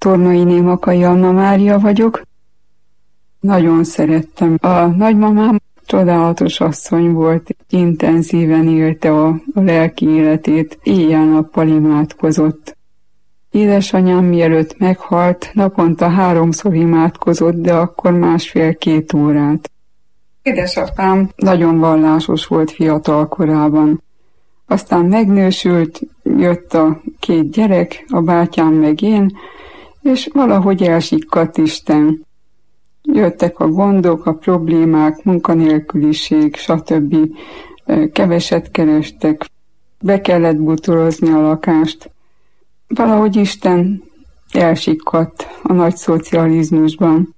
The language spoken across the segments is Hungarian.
Tornai Némakai Anna Mária vagyok. Nagyon szerettem. A nagymamám csodálatos asszony volt, intenzíven élte a lelki életét, éjjel-nappal imádkozott. Édesanyám mielőtt meghalt, naponta 3-szor imádkozott, de akkor 1,5-2 órát. Édesapám nagyon vallásos volt fiatal korában. Aztán megnősült, jött a 2 gyerek, a bátyám meg én, és valahogy elsikkadt Isten. Jöttek a gondok, a problémák, munkanélküliség, stb. Keveset kerestek, be kellett bútorozni a lakást. Valahogy Isten elsikkadt a nagy szocializmusban.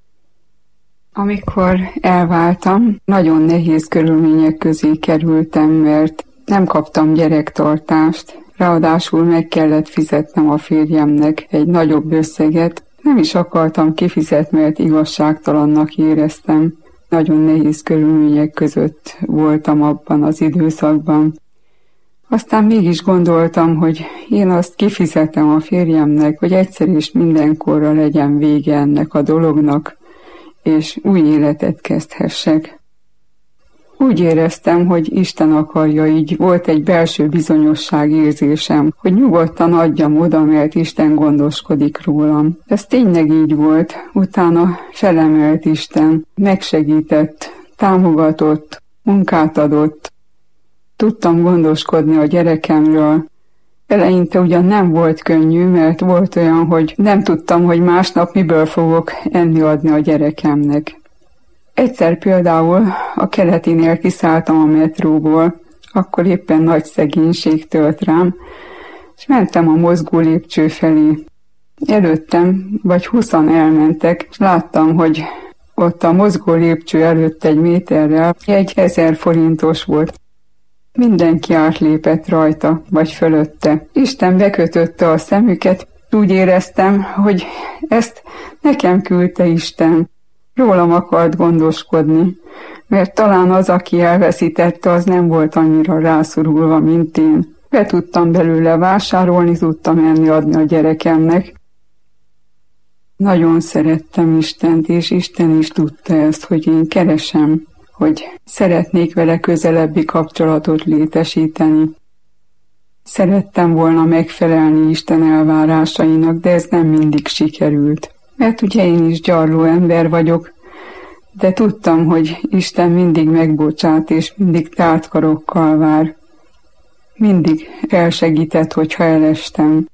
Amikor elváltam, nagyon nehéz körülmények közé kerültem, mert nem kaptam gyerektartást, ráadásul meg kellett fizetnem a férjemnek egy nagyobb összeget. Nem is akartam kifizetni, mert igazságtalannak éreztem. Nagyon nehéz körülmények között voltam abban az időszakban. Aztán mégis gondoltam, hogy én azt kifizetem a férjemnek, hogy egyszer és mindenkorra legyen vége ennek a dolognak, és új életet kezdhessek. Úgy éreztem, hogy Isten akarja, így volt egy belső bizonyosság érzésem, hogy nyugodtan adjam oda, mert Isten gondoskodik rólam. Ez tényleg így volt, utána felemelt Isten, megsegített, támogatott, munkát adott. Tudtam gondoskodni a gyerekemről. Eleinte ugyan nem volt könnyű, mert volt olyan, hogy nem tudtam, hogy másnap miből fogok enni adni a gyerekemnek. Egyszer például a Keletinél kiszálltam a metróból, akkor éppen nagy szegénység tölt rám, és mentem a mozgó lépcső felé. Előttem vagy 20-an elmentek, és láttam, hogy ott a mozgó lépcső előtt 1 méterrel egy 1000 forintos volt. Mindenki átlépett rajta, vagy fölötte. Isten bekötötte a szemüket, úgy éreztem, hogy ezt nekem küldte Isten. Rólam akart gondoskodni, mert talán az, aki elveszítette, az nem volt annyira rászorulva, mint én. Be tudtam belőle vásárolni, tudtam enni adni a gyerekemnek. Nagyon szerettem Istent, és Isten is tudta ezt, hogy én keresem, hogy szeretnék vele közelebbi kapcsolatot létesíteni. Szerettem volna megfelelni Isten elvárásainak, de ez nem mindig sikerült. Mert ugye én is gyarló ember vagyok, de tudtam, hogy Isten mindig megbocsát, és mindig tárt karokkal vár. Mindig elsegített, hogyha elestem.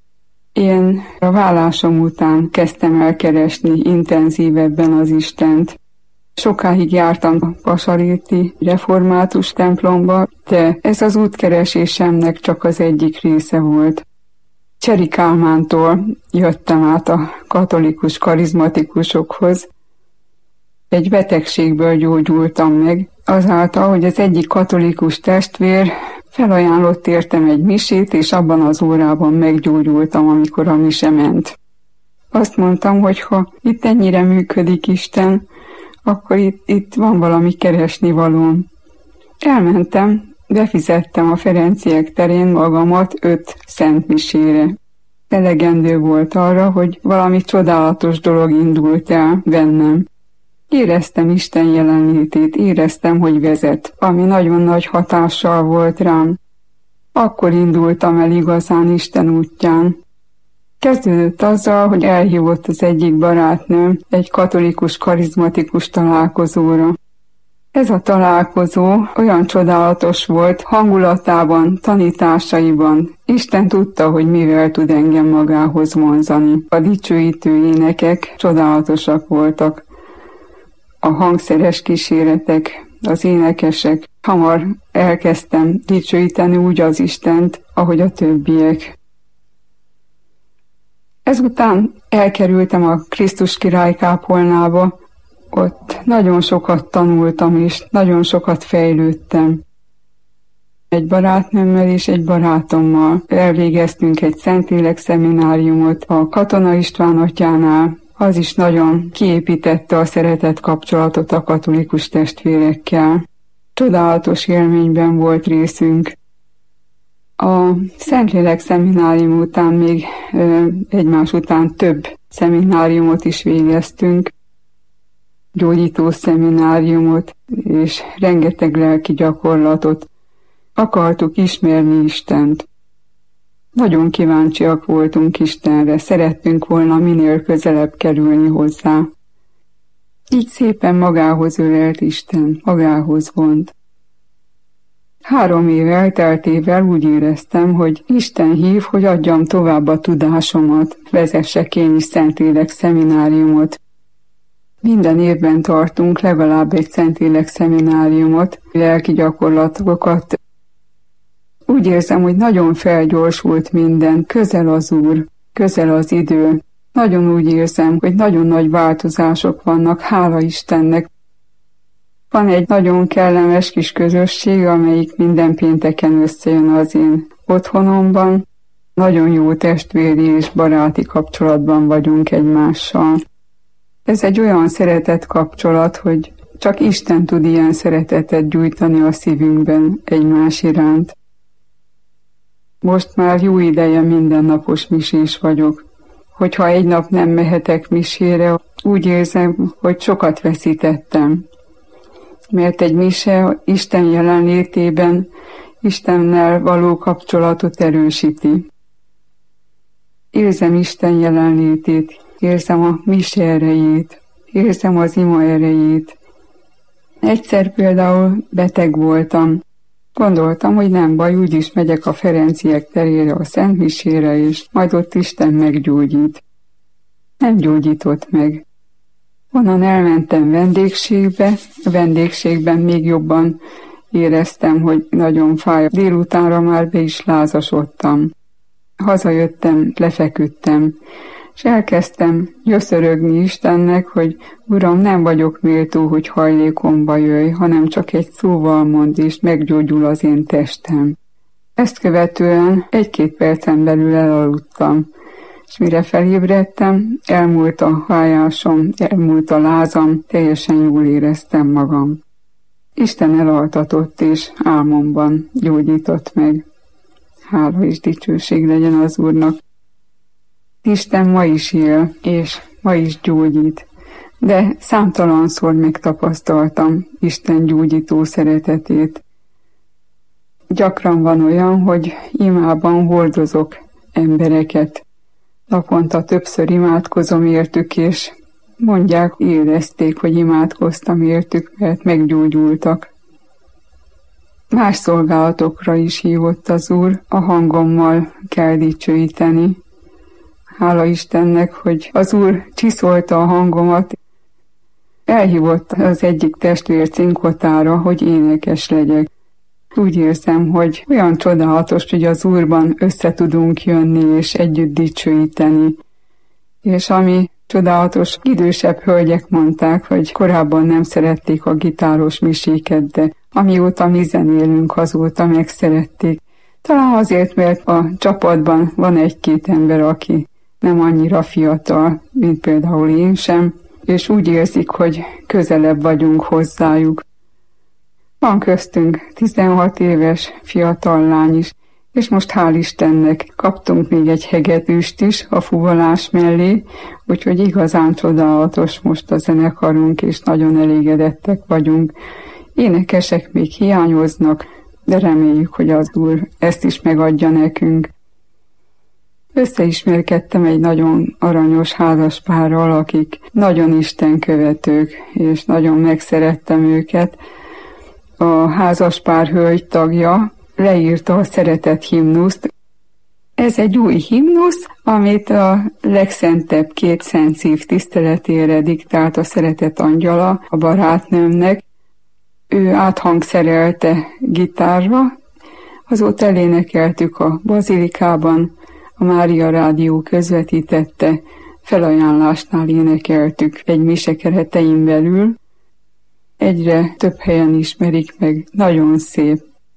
Én a vállásom után kezdtem el keresni intenzívebben az Istent. Sokáig jártam a Pasaréti református templomba, de ez az útkeresésemnek csak az egyik része volt. Cseri Kálmántól jöttem át a katolikus karizmatikusokhoz. Egy betegségből gyógyultam meg, azáltal, hogy az egyik katolikus testvér felajánlott értem egy misét, és abban az órában meggyógyultam, amikor a mise ment. Azt mondtam, hogy ha itt ennyire működik Isten, akkor itt van valami keresnivalóm. Elmentem, befizettem a Ferenciek terén magamat 5 szentmisére. Elegendő volt arra, hogy valami csodálatos dolog indult el bennem. Éreztem Isten jelenlétét, éreztem, hogy vezet, ami nagyon nagy hatással volt rám. Akkor indultam el igazán Isten útján. Kezdődött azzal, hogy elhívott az egyik barátnőm egy katolikus karizmatikus találkozóra. Ez a találkozó olyan csodálatos volt hangulatában, tanításaiban. Isten tudta, hogy mivel tud engem magához vonzani. A dicsőítő énekek csodálatosak voltak. A hangszeres kíséretek, az énekesek. Hamar elkezdtem dicsőíteni úgy az Istent, ahogy a többiek. Ezután elkerültem a Krisztus király kápolnába. Ott nagyon sokat tanultam, és nagyon sokat fejlődtem. Egy barátnőmmel és egy barátommal elvégeztünk egy Szentlélek szemináriumot a Katona István atyánál. Az is nagyon kiépítette a szeretet kapcsolatot a katolikus testvérekkel. Csodálatos élményben volt részünk. A Szentlélek szeminárium után még egymás után több szemináriumot is végeztünk, gyógyító szemináriumot, és rengeteg lelki gyakorlatot. Akartuk ismerni Istent. Nagyon kíváncsiak voltunk Istenre, szerettünk volna minél közelebb kerülni hozzá. Így szépen magához ölelt Isten, magához vont. 3 év elteltével úgy éreztem, hogy Isten hív, hogy adjam tovább a tudásomat, vezessek én is Szentlélek szemináriumot. Minden évben tartunk legalább egy Szentlélek szemináriumot, lelki gyakorlatokat. Úgy érzem, hogy nagyon felgyorsult minden, közel az Úr, közel az idő. Nagyon úgy érzem, hogy nagyon nagy változások vannak, hála Istennek. Van egy nagyon kellemes kis közösség, amelyik minden pénteken összejön az én otthonomban. Nagyon jó testvéri és baráti kapcsolatban vagyunk egymással. Ez egy olyan szeretett kapcsolat, hogy csak Isten tud ilyen szeretetet gyújtani a szívünkben egymás iránt. Most már jó ideje mindennapos misés vagyok. Hogyha egy nap nem mehetek misére, úgy érzem, hogy sokat veszítettem. Mert egy mise Isten jelenlétében Istennel való kapcsolatot erősíti. Érzem Isten jelenlétét, érzem a mise erejét, érzem az ima erejét. Egyszer például beteg voltam. Gondoltam, hogy nem baj, úgyis megyek a Ferenciek terére a Szent Misére, és majd ott Isten meggyógyít. Nem gyógyított meg. Onnan elmentem vendégségbe, a vendégségben még jobban éreztem, hogy nagyon fáj. Délutánra már be is lázasodtam. Hazajöttem, lefeküdtem, és elkezdtem gyöszörögni Istennek, hogy Uram, nem vagyok méltó, hogy hajlékomba jöjj, hanem csak egy szóval mondd, és meggyógyul az én testem. Ezt követően 1-2 percen belül elaludtam, és mire felébredtem, elmúlt a hájásom, elmúlt a lázam, teljesen jól éreztem magam. Isten elaltatott, és álmomban gyógyított meg. Hála és dicsőség legyen az Úrnak. Isten ma is él, és ma is gyógyít, de számtalanszor megtapasztaltam Isten gyógyító szeretetét. Gyakran van olyan, hogy imában hordozok embereket. Naponta többször imádkozom értük, és mondják, érezték, hogy imádkoztam értük, mert meggyógyultak. Más szolgálatokra is hívott az Úr, a hangommal kell dicsőíteni. Hála Istennek, hogy az Úr csiszolta a hangomat. Elhívott az egyik testvér cinkotára, hogy énekes legyek. Úgy érzem, hogy olyan csodálatos, hogy az Úrban össze tudunk jönni és együtt dicsőíteni. És ami csodálatos, idősebb hölgyek mondták, hogy korábban nem szerették a gitáros miséket, de amióta mi zenélünk, azóta megszerették. Talán azért, mert a csapatban van 1-2 ember, aki nem annyira fiatal, mint például én sem, és úgy érzik, hogy közelebb vagyunk hozzájuk. Van köztünk 16 éves fiatal lány is, és most hál' Istennek kaptunk még egy hegedűst is a fuvolás mellé, úgyhogy igazán csodálatos most a zenekarunk, és nagyon elégedettek vagyunk. Énekesek még hiányoznak, de reméljük, hogy az Úr ezt is megadja nekünk. Összeismerkedtem egy nagyon aranyos házaspárral, akik nagyon istenkövetők, és nagyon megszerettem őket. A házaspár hölgy tagja leírta a szeretet himnuszt. Ez egy új himnusz, amit a legszentebb 2 szent szív tiszteletére diktált a szeretet angyala a barátnőmnek. Ő áthangszerelte gitárra, azóta elénekeltük a bazilikában, a Mária Rádió közvetítette, felajánlásnál énekeltük egy mise keretein belül. Egyre több helyen ismerik meg, nagyon szép.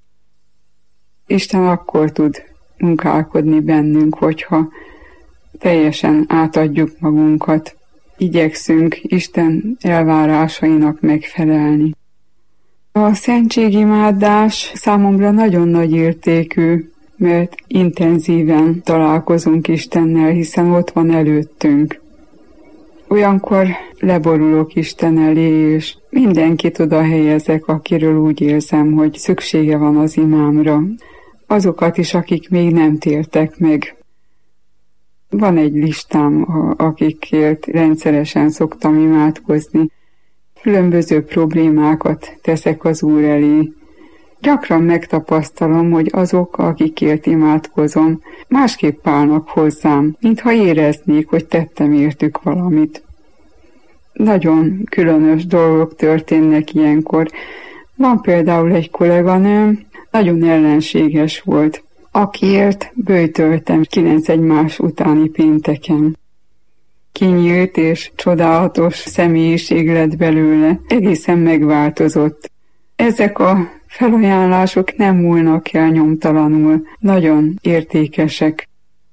Isten akkor tud munkálkodni bennünk, hogyha teljesen átadjuk magunkat. Igyekszünk Isten elvárásainak megfelelni. A szentségimádás számomra nagyon nagy értékű. mert intenzíven találkozunk Istennel, hiszen ott van előttünk. Olyankor leborulok Isten elé, és mindenkit oda helyezek, akiről úgy érzem, hogy szüksége van az imámra. Azokat is, akik még nem tértek meg. Van egy listám, akikért rendszeresen szoktam imádkozni. Különböző problémákat teszek az Úr elé. Gyakran megtapasztalom, hogy azok, akikért imádkozom, másképp állnak hozzám, mintha éreznék, hogy tettem értük valamit. Nagyon különös dolgok történnek ilyenkor. Van például egy kolléganőm, nagyon ellenséges volt, akiért böjtöltem 9 egymás utáni pénteken. Kinyílt és csodálatos személyiség lett belőle, egészen megváltozott. Ezek a felajánlások nem múlnak el nyomtalanul, nagyon értékesek.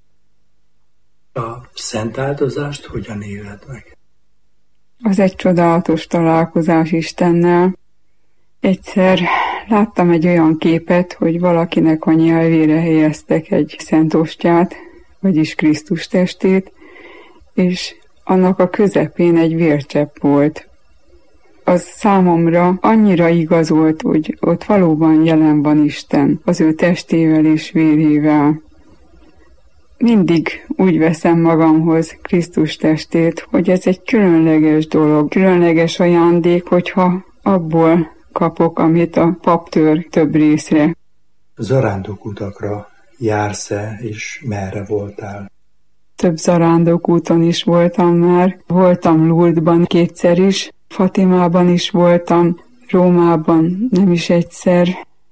A szent áldozást hogyan éled meg? Az egy csodálatos találkozás Istennel. Egyszer láttam egy olyan képet, hogy valakinek a nyelvére helyeztek egy szent ostját, vagyis Krisztus testét, és annak a közepén egy vércsepp volt. Az számomra annyira igazolt, hogy ott valóban jelen van Isten, az ő testével és vérével. Mindig úgy veszem magamhoz Krisztus testét, hogy ez egy különleges dolog, különleges ajándék, hogyha abból kapok, amit a pap tör több részre. Zarándokutakra jársz-e, és merre voltál? Több zarándokúton is voltam már. Voltam Lourdesban 2-szer is, Fatimában is voltam, Rómában nem is egyszer.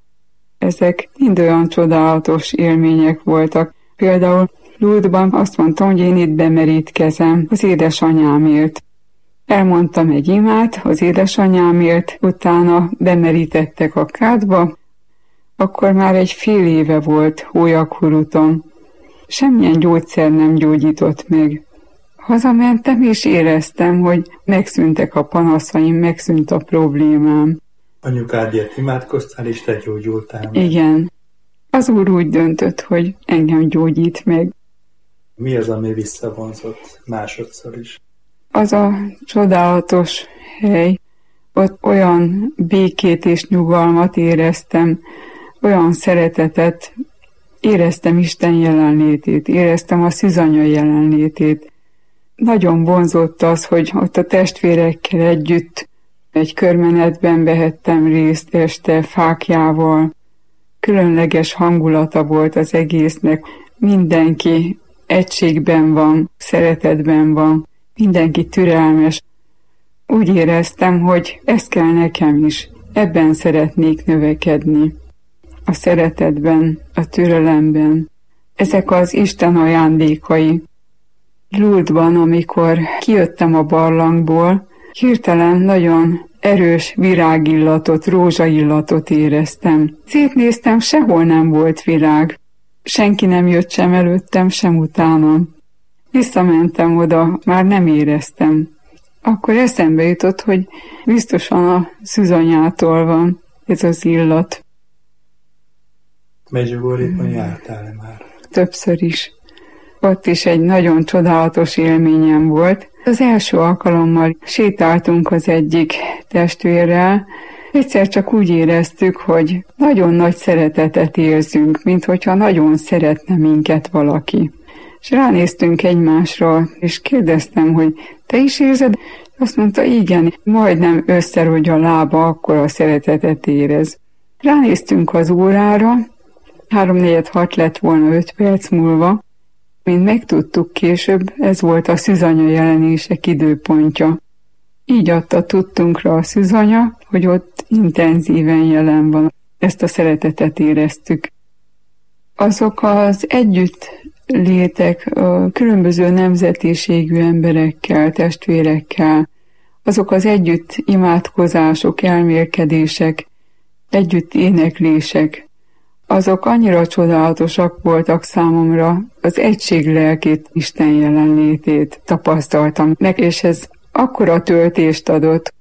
Ezek mind olyan csodálatos élmények voltak. Például Lourdesban azt mondtam, hogy én itt bemerítkezem az édesanyámért. Elmondtam egy imát az édesanyámért, utána bemerítettek a kádba, akkor már egy fél éve volt Hólyaghuruton. Semmilyen gyógyszer nem gyógyított meg. Hazamentem és éreztem, hogy megszűntek a panaszaim, megszűnt a problémám. Anyukádért imádkoztál és te gyógyultál meg. Igen. Az Úr úgy döntött, hogy engem gyógyít meg. Mi az, ami visszavonzott másodszor is? Az a csodálatos hely, ott olyan békét és nyugalmat éreztem, olyan szeretetet, éreztem Isten jelenlétét, éreztem a szűzanya jelenlétét. Nagyon vonzott az, hogy ott a testvérekkel együtt egy körmenetben vehettem részt este fáklyával. Különleges hangulata volt az egésznek. Mindenki egységben van, szeretetben van, mindenki türelmes. Úgy éreztem, hogy ez kell nekem is, ebben szeretnék növekedni. A szeretetben, a türelemben. Ezek az Isten ajándékai. Lourdesban, amikor kijöttem a barlangból, hirtelen nagyon erős virágillatot, rózsaillatot éreztem. Szétnéztem, sehol nem volt virág. Senki nem jött sem előttem, sem utánam. Visszamentem oda, már nem éreztem. Akkor eszembe jutott, hogy biztosan a szűzanyától van ez az illat. Medjugorjéban jártál-e már? Többször is. Ott is egy nagyon csodálatos élményem volt. Az első alkalommal sétáltunk az egyik testvérrel, egyszer csak úgy éreztük, hogy nagyon nagy szeretetet érzünk, mint hogyha nagyon szeretne minket valaki. És ránéztünk egymásra, és kérdeztem, hogy te is érzed? Azt mondta, igen, majdnem összerogy a lába, akkor a szeretetet érez. Ránéztünk az órára, 3-4-6 lett volna 5 perc múlva. Mint megtudtuk később, ez volt a szűzanya jelenések időpontja. Így adta tudtunkra a szűzanya, hogy ott intenzíven jelen van. Ezt a szeretetet éreztük. Azok az együttlétek a különböző nemzetiségű emberekkel, testvérekkel, azok az együtt imádkozások, elmélkedések, együtt éneklések, azok annyira csodálatosak voltak számomra, az egység lelkét, Isten jelenlétét tapasztaltam meg, és ez akkora töltést adott.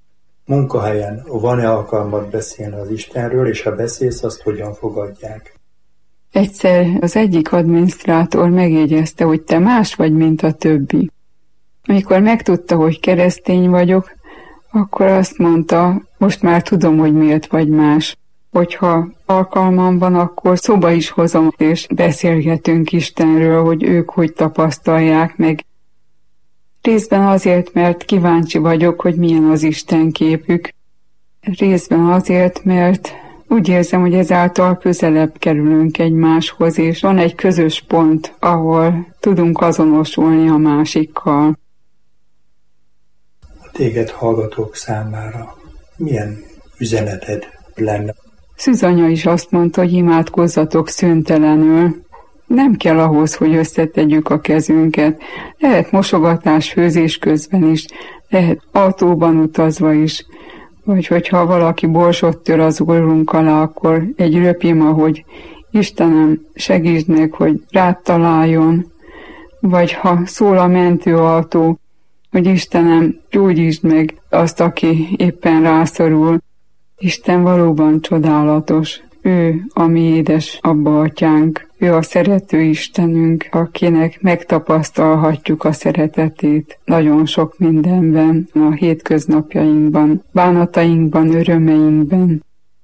Munkahelyen van-e alkalmat beszélni az Istenről, és ha beszélsz, azt hogyan fogadják? Egyszer az egyik adminisztrátor megjegyezte, hogy te más vagy, mint a többi. Amikor megtudta, hogy keresztény vagyok, akkor azt mondta, most már tudom, hogy miért vagy más. Hogyha alkalmam van, akkor szóba is hozom, és beszélgetünk Istenről, hogy ők hogy tapasztalják meg. Részben azért, mert kíváncsi vagyok, hogy milyen az Isten képük. Részben azért, mert úgy érzem, hogy ezáltal közelebb kerülünk egymáshoz, és van egy közös pont, ahol tudunk azonosulni a másikkal. A téged hallgatók számára milyen üzeneted lenne? Szűzanya is azt mondta, hogy imádkozzatok szüntelenül. Nem kell ahhoz, hogy összetegyük a kezünket. Lehet mosogatás, főzés közben is, lehet autóban utazva is, vagy hogyha valaki borsot tör az orrunk alá, akkor egy röpima, hogy Istenem, segítsd meg, hogy rád találjon, vagy ha szól a mentőautó, hogy Istenem, gyógyítsd meg azt, aki éppen rászorul. Isten valóban csodálatos. Ő a mi édes Abba Atyánk. Ő a szerető Istenünk, akinek megtapasztalhatjuk a szeretetét nagyon sok mindenben, a hétköznapjainkban, bánatainkban, örömeinkben.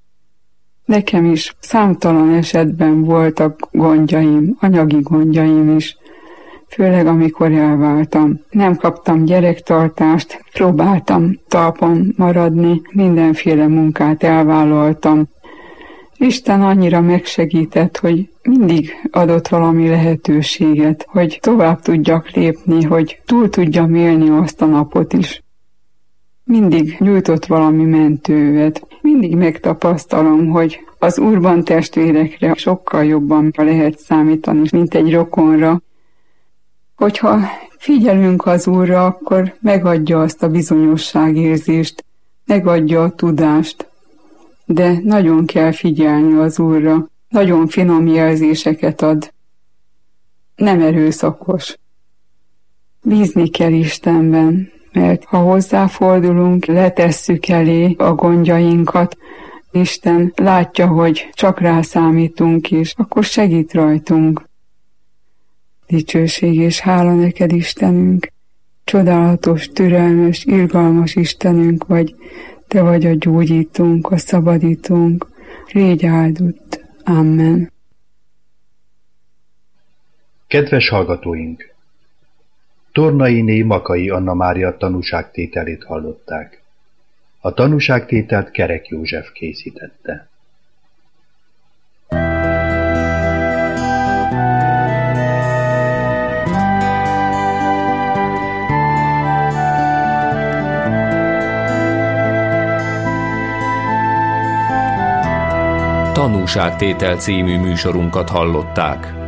Nekem is számtalan esetben voltak gondjaim, anyagi gondjaim is, főleg amikor elváltam. Nem kaptam gyerektartást, próbáltam talpon maradni, mindenféle munkát elvállaltam. Isten annyira megsegített, hogy mindig adott valami lehetőséget, hogy tovább tudjak lépni, hogy túl tudjam élni azt a napot is. Mindig nyújtott valami mentővet. Mindig megtapasztalom, hogy az Úrban testvérekre sokkal jobban lehet számítani, mint egy rokonra. Hogyha figyelünk az Úrra, akkor megadja azt a bizonyosságérzést, megadja a tudást, de nagyon kell figyelni az Úrra, nagyon finom jelzéseket ad, nem erőszakos. Bízni kell Istenben, mert ha hozzáfordulunk, letesszük elé a gondjainkat, Isten látja, hogy csak rá számítunk is, akkor segít rajtunk. Dicsőség és hála neked, Istenünk, csodálatos, türelmes, irgalmas Istenünk vagy, te vagy a gyógyítónk, a szabadítónk, légy áldott. Amen. Kedves hallgatóink! Tornainé Makai Anna Mária tanúságtételét hallották. A tanúságtételt Kerek József készítette. Tanúságtétel című műsorunkat hallották.